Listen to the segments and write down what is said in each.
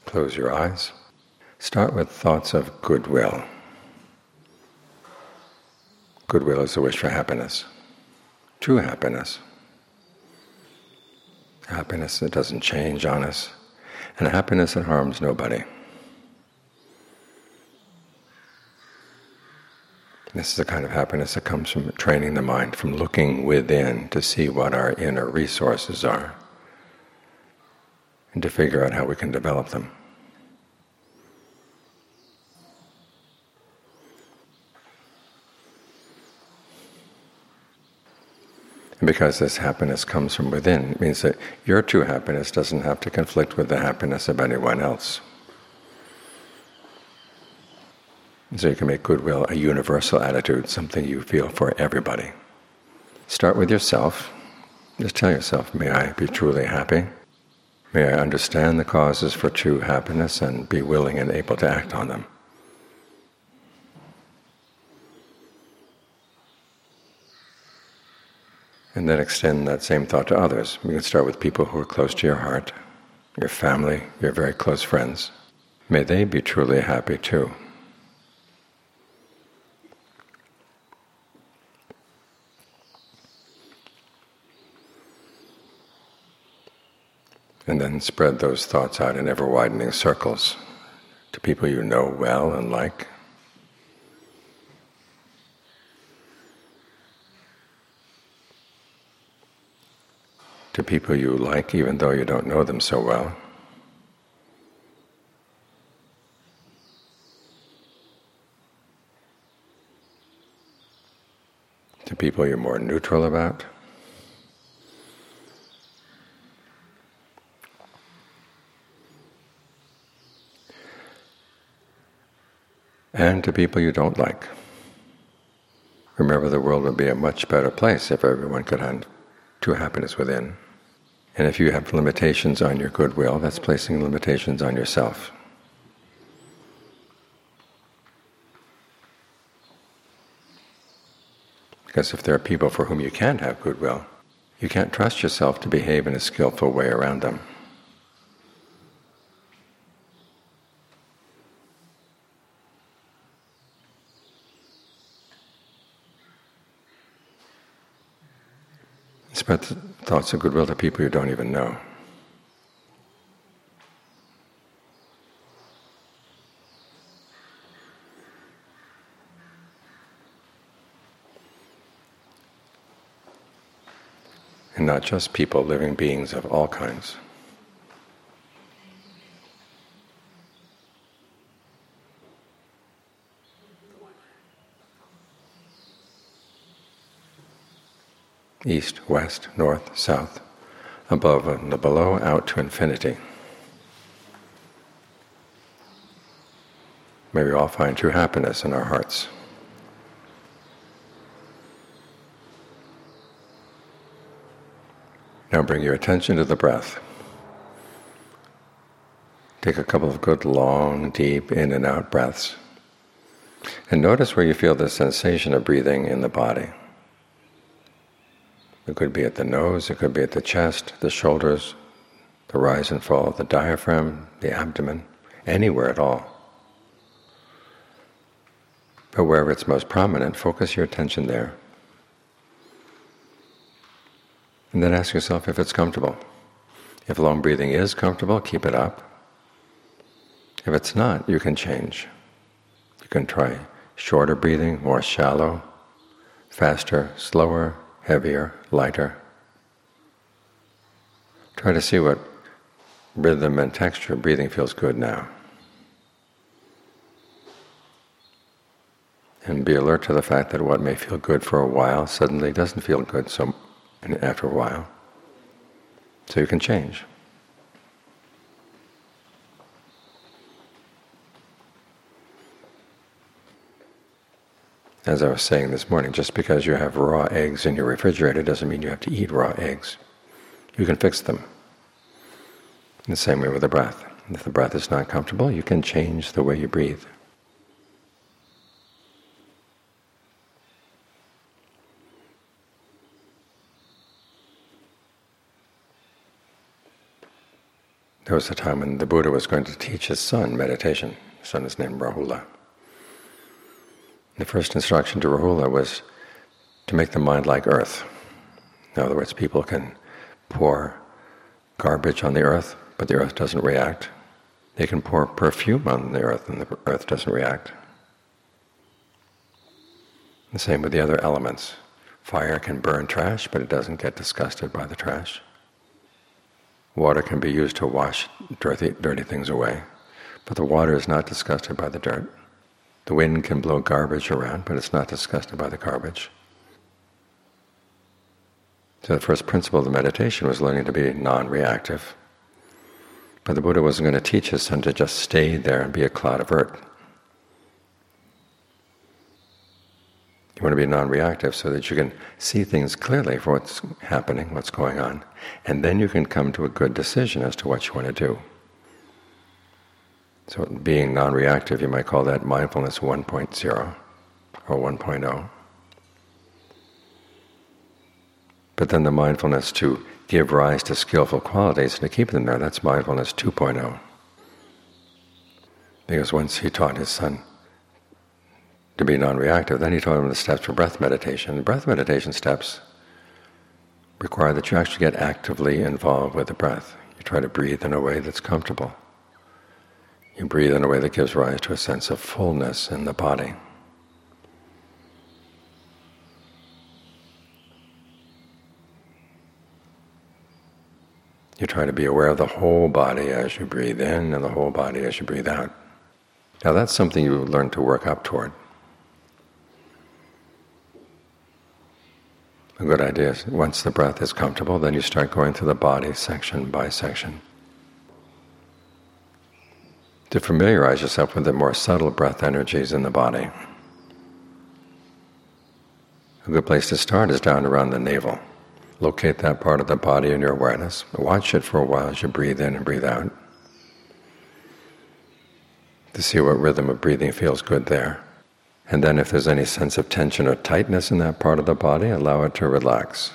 Close your eyes. Start with thoughts of goodwill. Goodwill is a wish for happiness, true happiness. Happiness that doesn't change on us, and happiness that harms nobody. This is the kind of happiness that comes from training the mind, from looking within to see what our inner resources are, and to figure out how we can develop them. And because this happiness comes from within, it means that your true happiness doesn't have to conflict with the happiness of anyone else. And so you can make goodwill a universal attitude, something you feel for everybody. Start with yourself. Just tell yourself, may I be truly happy? May I understand the causes for true happiness and be willing and able to act on them. And then extend that same thought to others. You can start with people who are close to your heart, your family, your very close friends. May they be truly happy too. And then spread those thoughts out in ever-widening circles to people you know well and like. To people you like even though you don't know them so well. To people you're more neutral about. And to people you don't like. Remember, the world would be a much better place if everyone could have true happiness within. And if you have limitations on your goodwill, that's placing limitations on yourself. Because if there are people for whom you can't have goodwill, you can't trust yourself to behave in a skillful way around them. Spread thoughts of goodwill to people you don't even know. And not just people, living beings of all kinds. East, west, north, south, above and below, out to infinity. May we all find true happiness in our hearts. Now bring your attention to the breath. Take a couple of good, long, deep in and out breaths. And notice where you feel the sensation of breathing in the body. It could be at the nose, it could be at the chest, the shoulders, the rise and fall of the diaphragm, the abdomen, anywhere at all. But wherever it's most prominent, focus your attention there. And then ask yourself if it's comfortable. If long breathing is comfortable, keep it up. If it's not, you can change. You can try shorter breathing, more shallow, faster, slower, heavier, lighter. Try to see what rhythm and texture of breathing feels good now. And be alert to the fact that what may feel good for a while suddenly doesn't feel good after a while. So you can change. As I was saying this morning, just because you have raw eggs in your refrigerator doesn't mean you have to eat raw eggs. You can fix them. In the same way with the breath. If the breath is not comfortable, you can change the way you breathe. There was a time when the Buddha was going to teach his son meditation. His son is named Rahula. The first instruction to Rahula was to make the mind like earth. In other words, people can pour garbage on the earth, but the earth doesn't react. They can pour perfume on the earth, and the earth doesn't react. The same with the other elements. Fire can burn trash, but it doesn't get disgusted by the trash. Water can be used to wash dirty things away, but the water is not disgusted by the dirt. The wind can blow garbage around, but it's not disgusted by the garbage. So the first principle of the meditation was learning to be non-reactive. But the Buddha wasn't going to teach his son to just stay there and be a cloud of earth. You want to be non-reactive so that you can see things clearly for what's happening, what's going on, and then you can come to a good decision as to what you want to do. So being non-reactive, you might call that mindfulness 1.0 or 1.0. But then the mindfulness to give rise to skillful qualities and to keep them there, that's mindfulness 2.0. Because once he taught his son to be non-reactive, then he taught him the steps for breath meditation. The breath meditation steps require that you actually get actively involved with the breath. You try to breathe in a way that's comfortable. You breathe in a way that gives rise to a sense of fullness in the body. You try to be aware of the whole body as you breathe in and the whole body as you breathe out. Now that's something you learn to work up toward. A good idea is once the breath is comfortable, then you start going through the body section by section. To familiarize yourself with the more subtle breath energies in the body. A good place to start is down around the navel. Locate that part of the body in your awareness. Watch it for a while as you breathe in and breathe out, to see what rhythm of breathing feels good there. And then if there's any sense of tension or tightness in that part of the body, allow it to relax.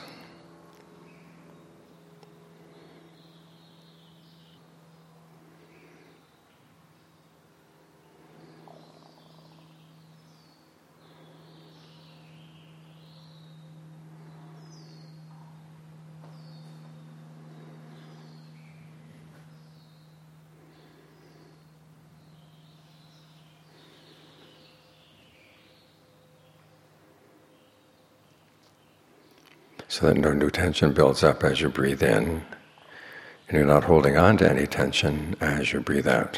So that no new tension builds up as you breathe in, and you're not holding on to any tension as you breathe out.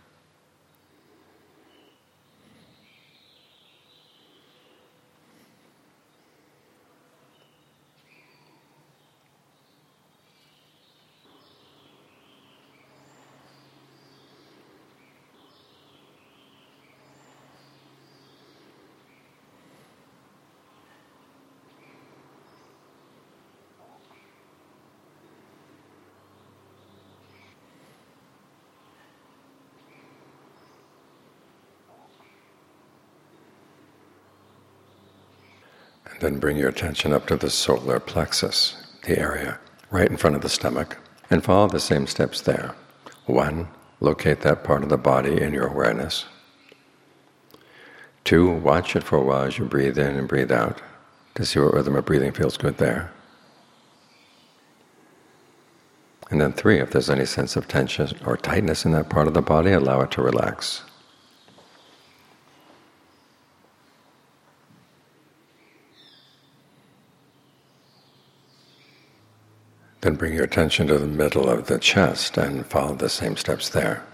Then bring your attention up to the solar plexus, the area right in front of the stomach, and follow the same steps there. 1, locate that part of the body in your awareness. 2, watch it for a while as you breathe in and breathe out, to see what rhythm of breathing feels good there. And then 3, if there's any sense of tension or tightness in that part of the body, allow it to relax. Then bring your attention to the middle of the chest and follow the same steps there.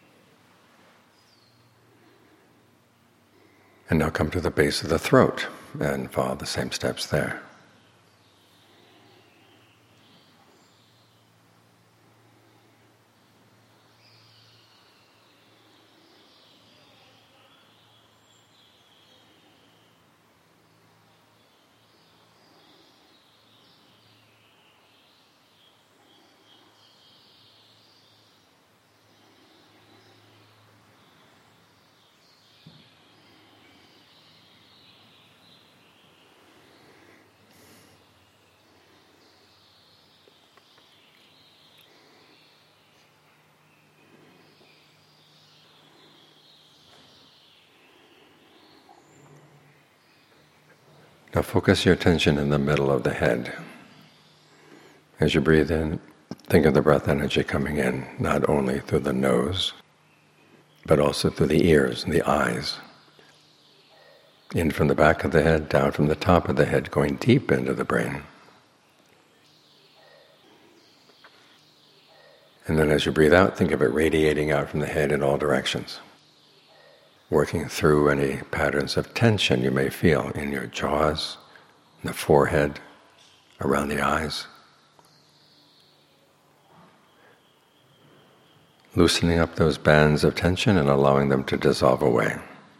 And now come to the base of the throat. and follow the same steps there. Now focus your attention in the middle of the head. As you breathe in, think of the breath energy coming in, not only through the nose, but also through the ears and the eyes. In from the back of the head, down from the top of the head, going deep into the brain. And then as you breathe out, think of it radiating out from the head in all directions, working through any patterns of tension you may feel in your jaws, in the forehead, around the eyes. Loosening up those bands of tension and allowing them to dissolve away.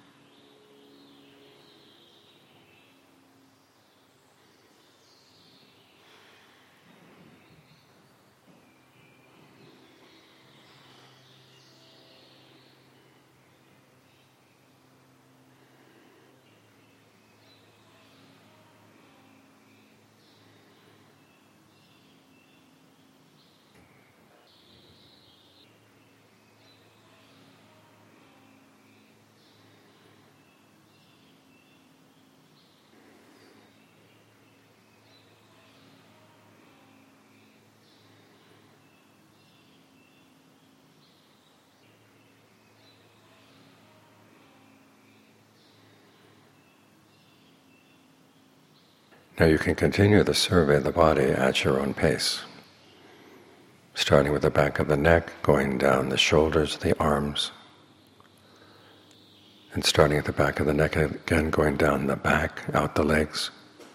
Now you can continue the survey of the body at your own pace, starting with the back of the neck, going down the shoulders, the arms, and starting at the back of the neck again, going down the back, out the legs.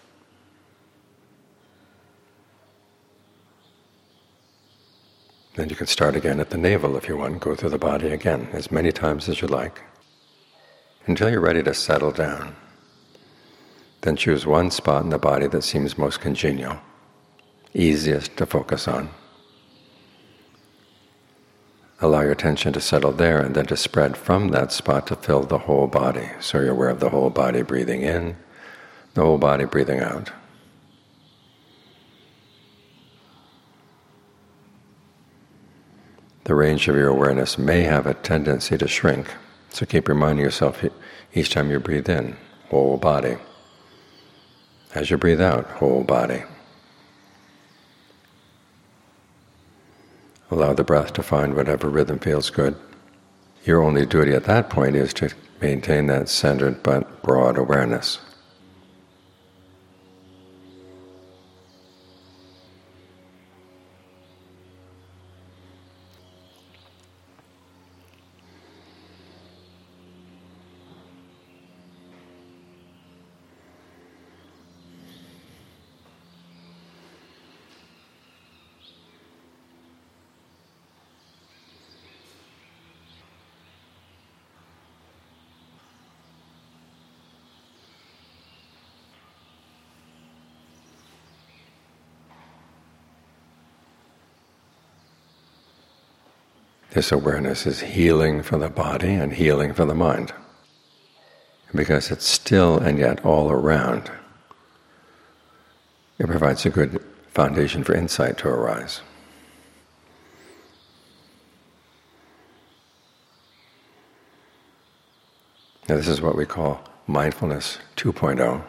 Then you can start again at the navel if you want, go through the body again, as many times as you like, until you're ready to settle down. Then choose one spot in the body that seems most congenial, easiest to focus on. Allow your attention to settle there and then to spread from that spot to fill the whole body. So you're aware of the whole body breathing in, the whole body breathing out. The range of your awareness may have a tendency to shrink, so keep reminding yourself each time you breathe in, whole body. As you breathe out, whole body. Allow the breath to find whatever rhythm feels good. Your only duty at that point is to maintain that centered but broad awareness. This awareness is healing for the body and healing for the mind, because it's still and yet all around. It provides a good foundation for insight to arise. Now this is what we call mindfulness 2.0.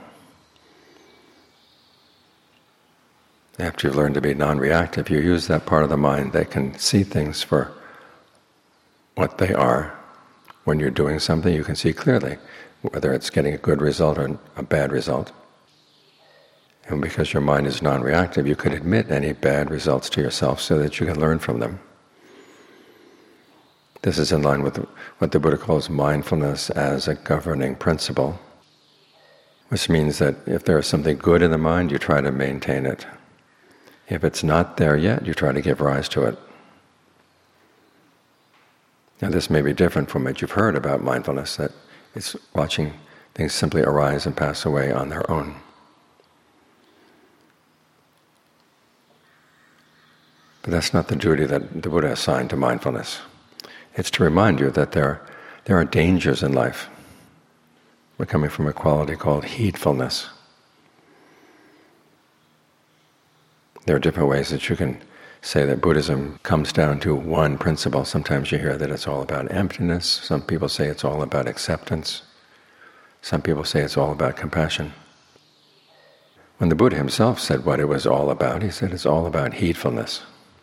After you've learned to be non-reactive, you use that part of the mind that can see things for what they are. When you're doing something, you can see clearly whether it's getting a good result or a bad result. And because your mind is non-reactive, you could admit any bad results to yourself so that you can learn from them. This is in line with what the Buddha calls mindfulness as a governing principle. which means that if there is something good in the mind, you try to maintain it. If it's not there yet, you try to give rise to it. Now this may be different from what you've heard about mindfulness, that it's watching things simply arise and pass away on their own. But that's not the duty that the Buddha assigned to mindfulness. It's to remind you that there are dangers in life. We're coming from a quality called heedfulness. There are different ways that you can say that Buddhism comes down to one principle. Sometimes you hear that it's all about emptiness. Some people say it's all about acceptance. Some people say it's all about compassion. When the Buddha himself said what it was all about, he said it's all about heedfulness.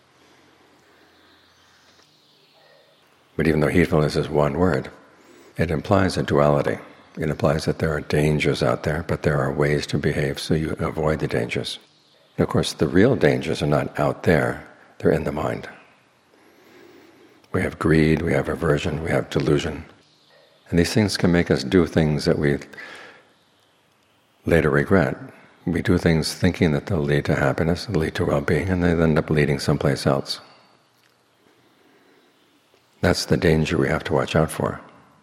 But even though heedfulness is one word, it implies a duality. It implies that there are dangers out there, but there are ways to behave so you avoid the dangers. And of course, the real dangers are not out there, they're in the mind. We have greed, we have aversion, we have delusion. And these things can make us do things that we later regret. We do things thinking that they'll lead to happiness, lead to well-being, and they end up leading someplace else. That's the danger we have to watch out for.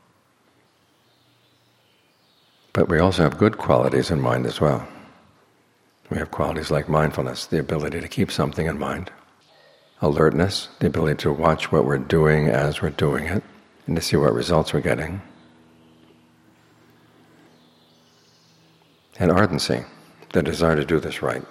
But we also have good qualities in mind as well. We have qualities like mindfulness, the ability to keep something in mind, alertness, the ability to watch what we're doing as we're doing it, and to see what results we're getting, and ardency, the desire to do this right.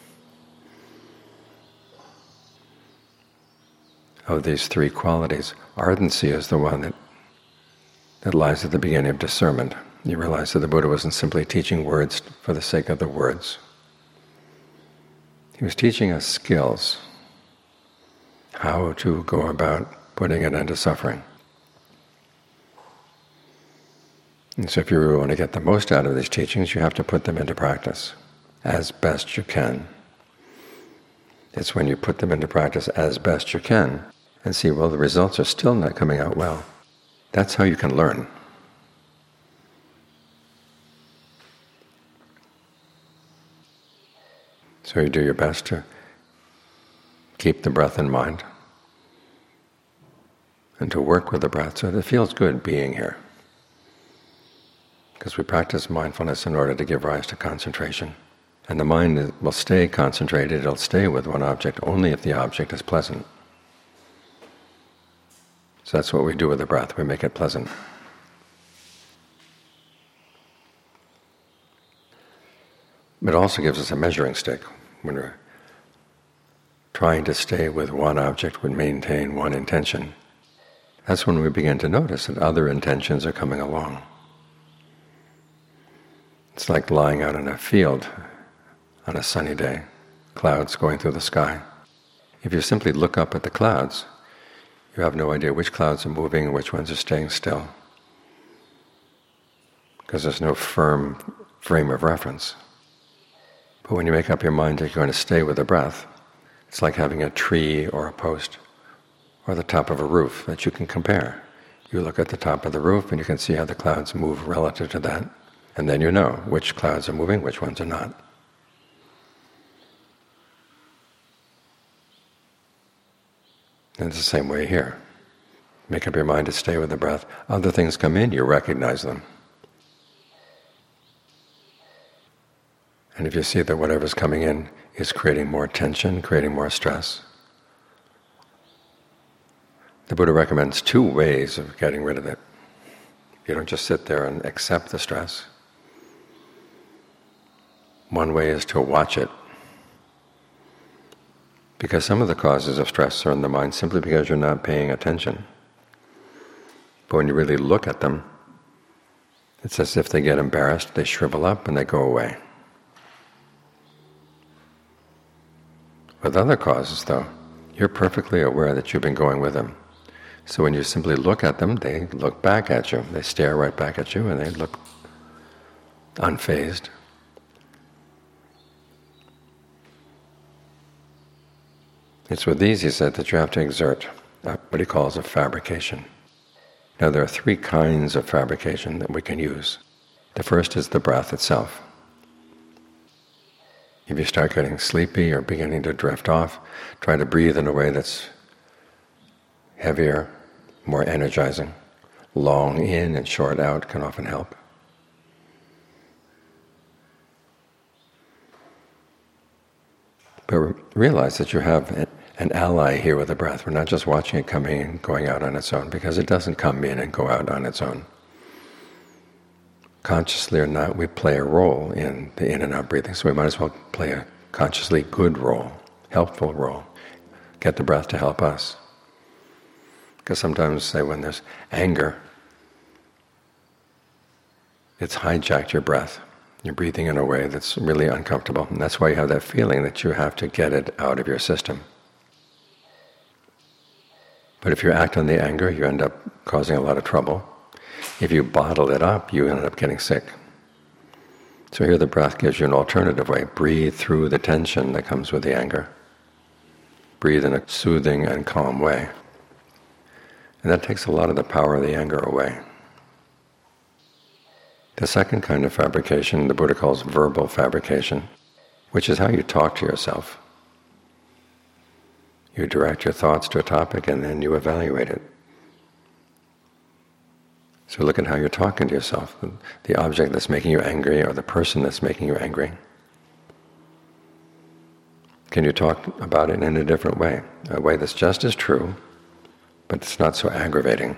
Of these three qualities, ardency is the one that lies at the beginning of discernment. You realize that the Buddha wasn't simply teaching words for the sake of the words. He was teaching us skills, how to go about putting an end to suffering. And so if you really want to get the most out of these teachings, you have to put them into practice as best you can. It's when you put them into practice as best you can and see, well, the results are still not coming out well. That's how you can learn. So you do your best to keep the breath in mind and to work with the breath so that it feels good being here. Because we practice mindfulness in order to give rise to concentration. And the mind will stay concentrated, it'll stay with one object only if the object is pleasant. So that's what we do with the breath, we make it pleasant. But it also gives us a measuring stick. When we're trying to stay with one object, would maintain one intention, that's when we begin to notice that other intentions are coming along. It's like lying out in a field on a sunny day, clouds going through the sky. If you simply look up at the clouds, you have no idea which clouds are moving and which ones are staying still, because there's no firm frame of reference. But when you make up your mind that you're going to stay with the breath, it's like having a tree or a post or the top of a roof that you can compare. You look at the top of the roof and you can see how the clouds move relative to that, and then you know which clouds are moving, which ones are not. And it's the same way here. Make up your mind to stay with the breath. Other things come in, you recognize them. And if you see that whatever's coming in is creating more tension, creating more stress, the Buddha recommends two ways of getting rid of it. You don't just sit there and accept the stress. One way is to watch it. Because some of the causes of stress are in the mind simply because you're not paying attention. But when you really look at them, it's as if they get embarrassed, they shrivel up and they go away. With other causes, though, you're perfectly aware that you've been going with them. So when you simply look at them, they look back at you. They stare right back at you and they look unfazed. It's with these, he said, that you have to exert what he calls a fabrication. Now there are three kinds of fabrication that we can use. The first is the breath itself. If you start getting sleepy or beginning to drift off, try to breathe in a way that's heavier, more energizing. Long in and short out can often help. But realize that you have an ally here with the breath. We're not just watching it coming in and going out on its own, because it doesn't come in and go out on its own. Consciously or not, we play a role in the in and out breathing, so we might as well play a consciously good role, helpful role. Get the breath to help us. Because sometimes, say, when there's anger, it's hijacked your breath. You're breathing in a way that's really uncomfortable, and that's why you have that feeling that you have to get it out of your system. But if you act on the anger, you end up causing a lot of trouble. If you bottle it up, you end up getting sick. So here the breath gives you an alternative way. Breathe through the tension that comes with the anger. Breathe in a soothing and calm way. And that takes a lot of the power of the anger away. The second kind of fabrication the Buddha calls verbal fabrication, which is how you talk to yourself. You direct your thoughts to a topic and then you evaluate it. So look at how you're talking to yourself, the object that's making you angry or the person that's making you angry. Can you talk about it in a different way? A way that's just as true, but it's not so aggravating.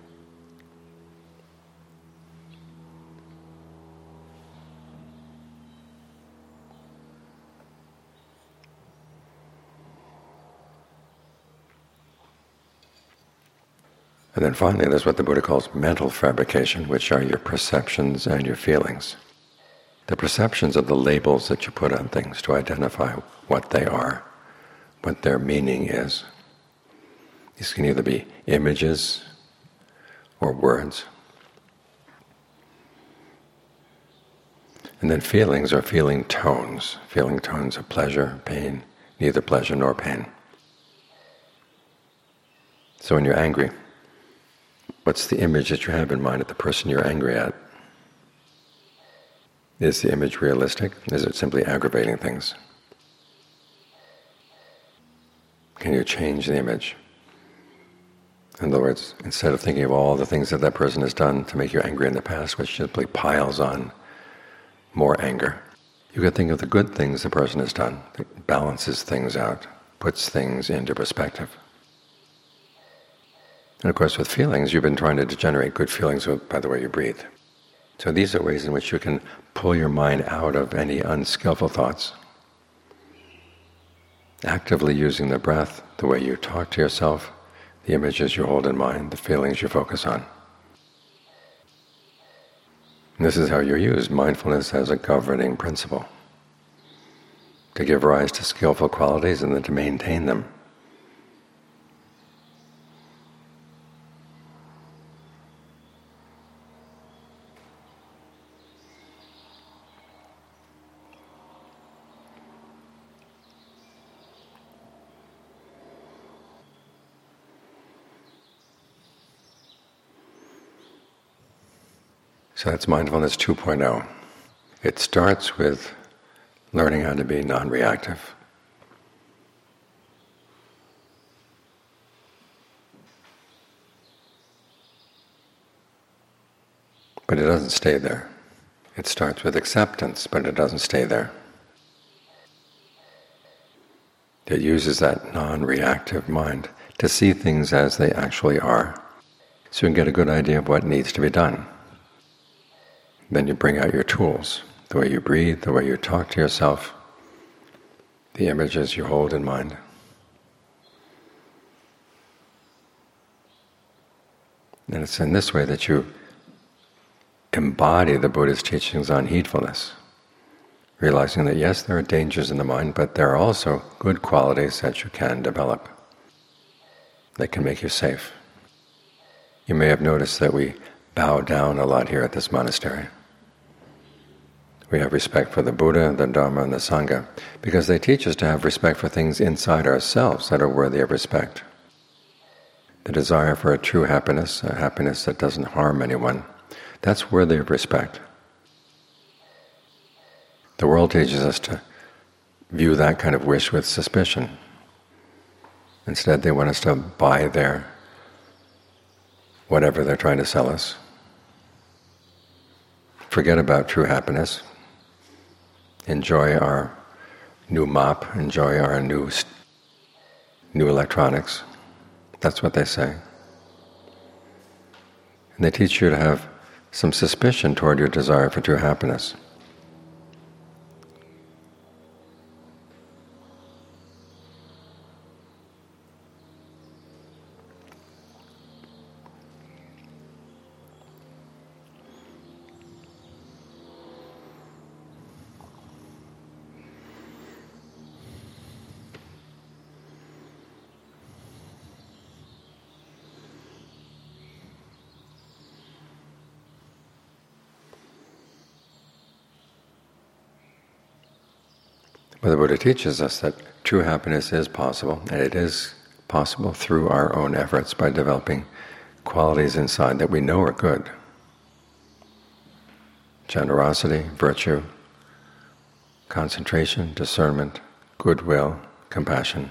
And then finally, there's what the Buddha calls mental fabrication, which are your perceptions and your feelings. The perceptions are the labels that you put on things to identify what they are, what their meaning is. These can either be images or words. And then feelings are feeling tones of pleasure, pain, neither pleasure nor pain. So when you're angry, what's the image that you have in mind of the person you're angry at? Is the image realistic? Is it simply aggravating things? Can you change the image? In other words, instead of thinking of all the things that that person has done to make you angry in the past, which simply piles on more anger, you could think of the good things the person has done, that balances things out, puts things into perspective. And of course with feelings, you've been trying to generate good feelings by the way you breathe. So these are ways in which you can pull your mind out of any unskillful thoughts. Actively using the breath, the way you talk to yourself, the images you hold in mind, the feelings you focus on. And this is how you use mindfulness as a governing principle, to give rise to skillful qualities and then to maintain them. So that's mindfulness 2.0. It starts with learning how to be non-reactive. But it doesn't stay there. It starts with acceptance, but it doesn't stay there. It uses that non-reactive mind to see things as they actually are, so you can get a good idea of what needs to be done. Then you bring out your tools, the way you breathe, the way you talk to yourself, the images you hold in mind. And it's in this way that you embody the Buddha's teachings on heedfulness, realizing that yes, there are dangers in the mind, but there are also good qualities that you can develop that can make you safe. You may have noticed that we bow down a lot here at this monastery. We have respect for the Buddha, the Dharma, and the Sangha because they teach us to have respect for things inside ourselves that are worthy of respect. The desire for a true happiness, a happiness that doesn't harm anyone, that's worthy of respect. The world teaches us to view that kind of wish with suspicion. Instead, they want us to buy their whatever they're trying to sell us. Forget about true happiness. Enjoy our new mop. Enjoy our new electronics. That's what they say. And they teach you to have some suspicion toward your desire for true happiness. But the Buddha teaches us that true happiness is possible, and it is possible through our own efforts by developing qualities inside that we know are good. Generosity, virtue, concentration, discernment, goodwill, compassion.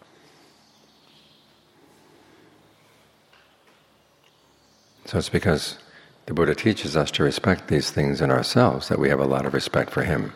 So it's because the Buddha teaches us to respect these things in ourselves that we have a lot of respect for him.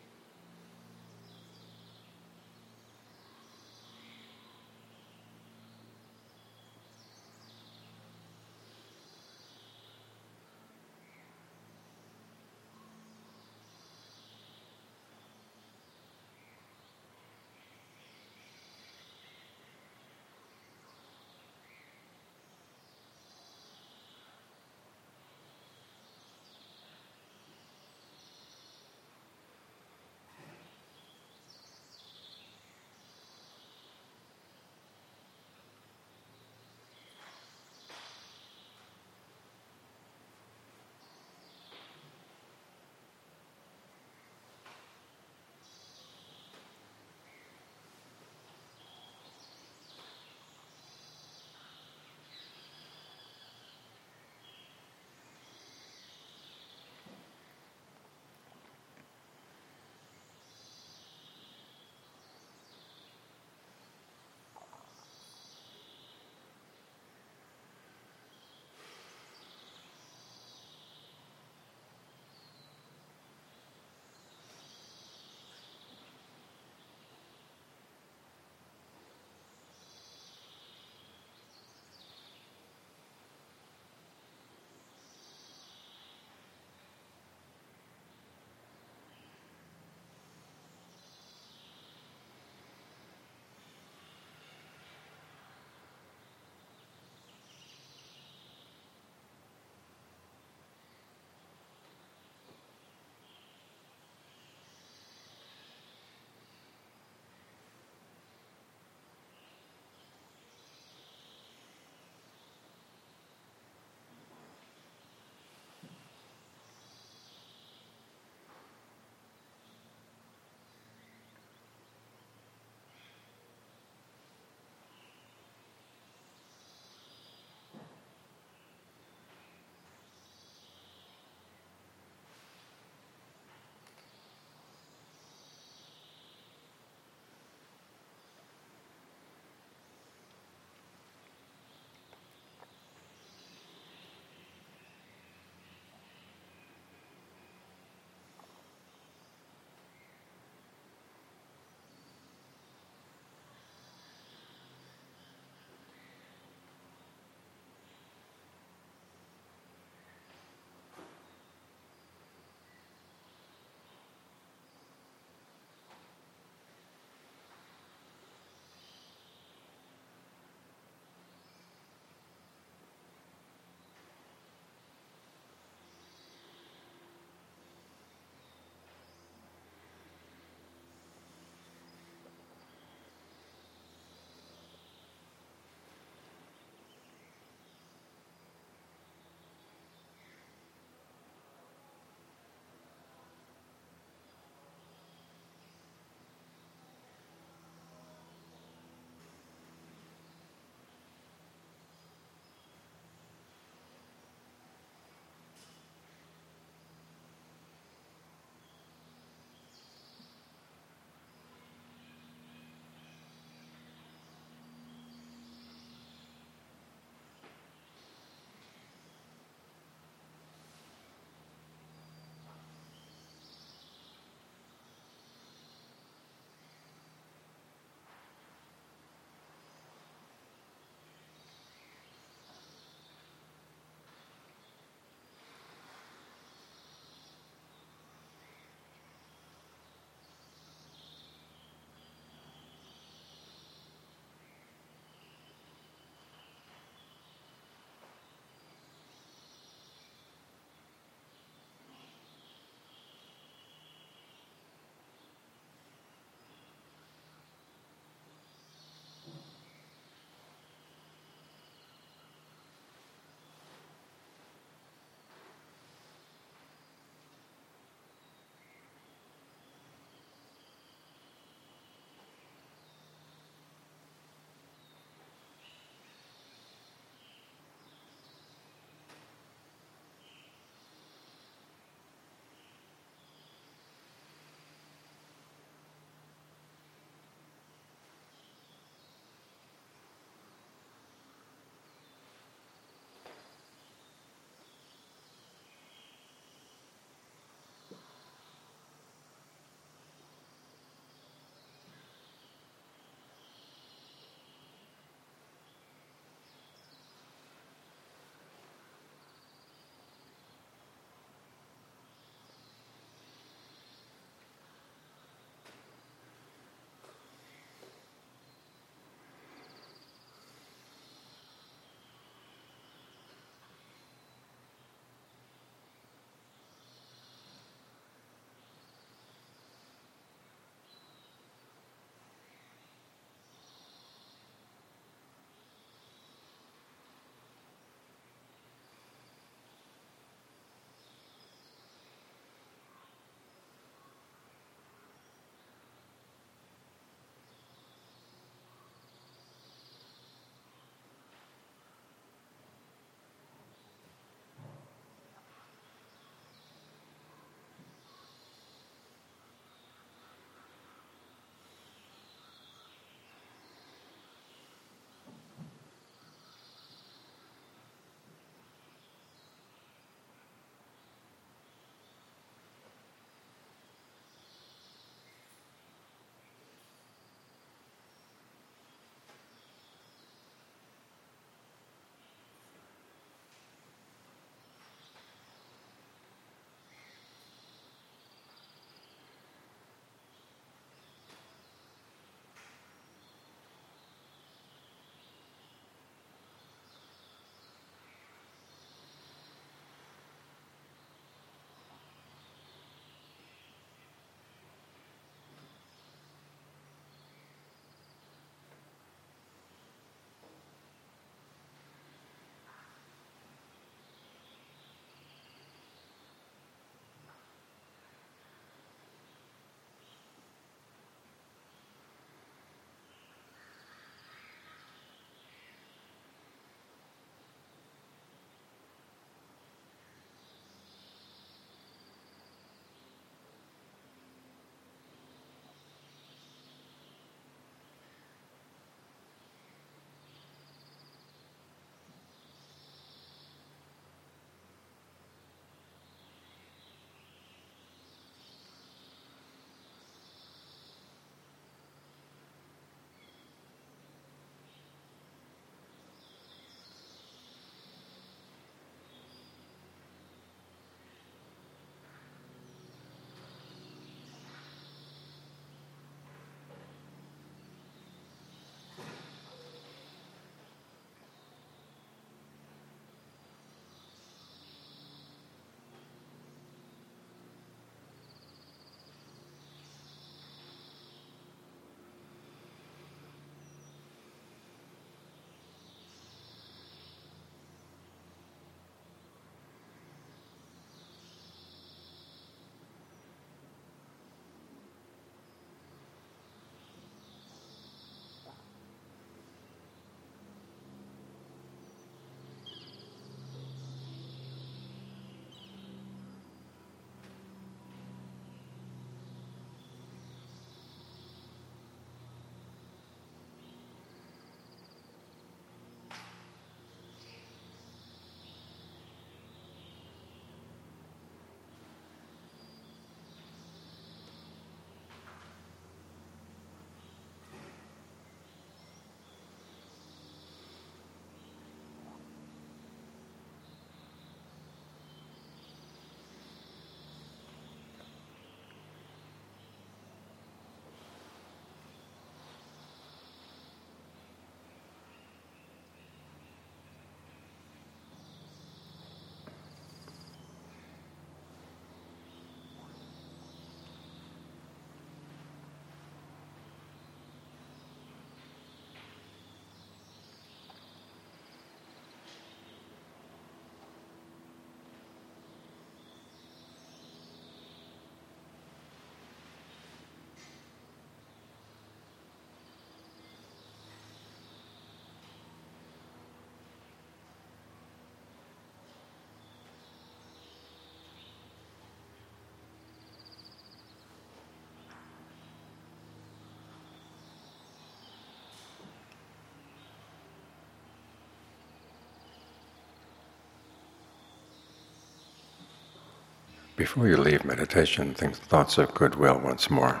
Before you leave meditation, think thoughts of goodwill once more.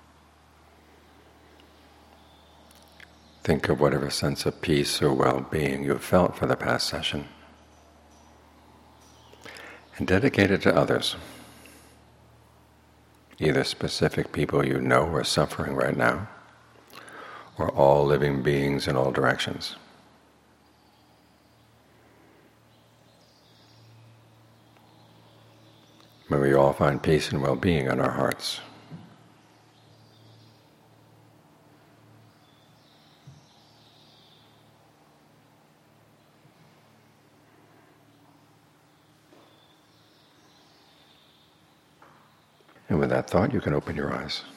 Think of whatever sense of peace or well-being you've felt for the past session, and dedicate it to others, either specific people you know are suffering right now, or all living beings in all directions. May we all find peace and well-being in our hearts. And with that thought, you can open your eyes.